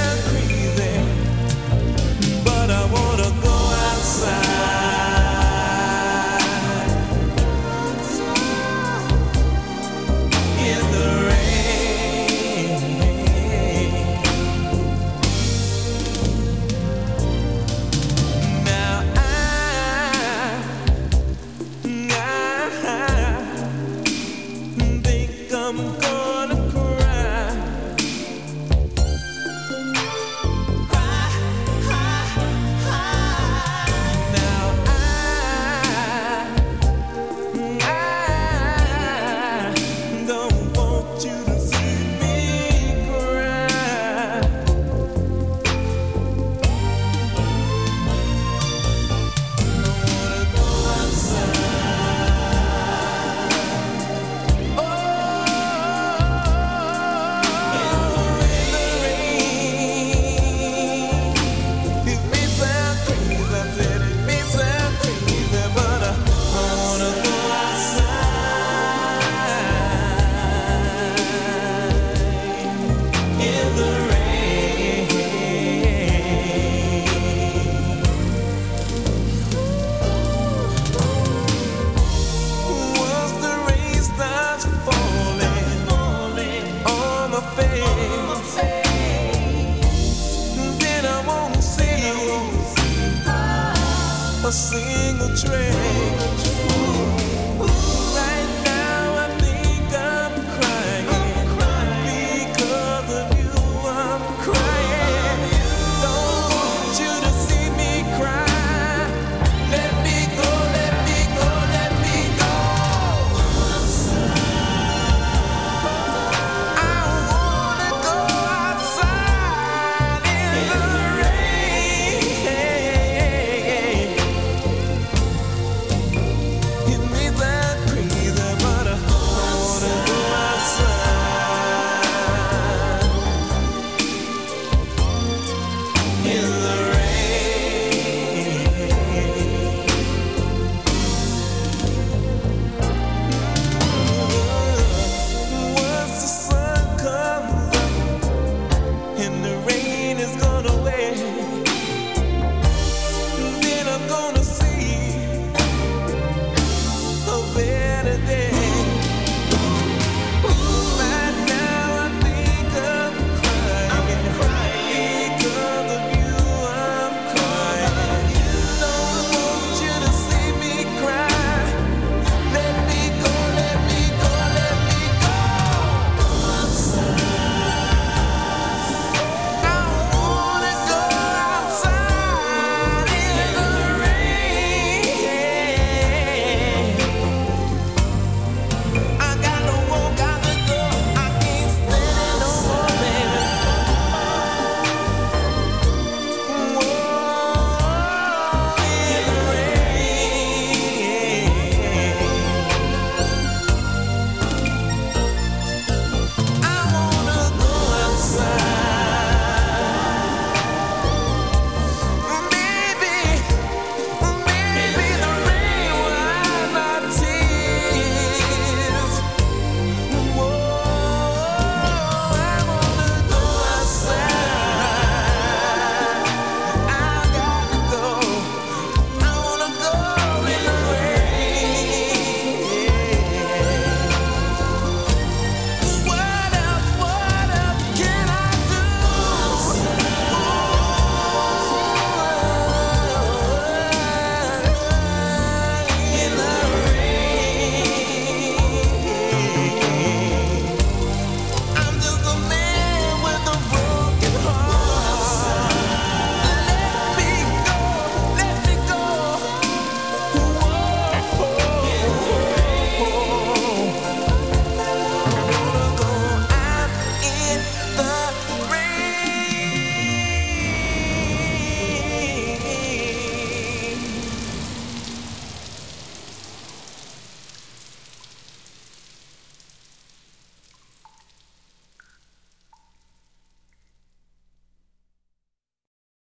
sound crazy, but I wanna go outside in the rain. Now I think I'm gonna cry. Now I don't want you to see me cry. I wanna go outside. Oh, in the rain. It may sound crazy, I said it may sound crazy, but I wanna go outside in the rain. Once the rain starts falling on my face, then I won't see a single trace.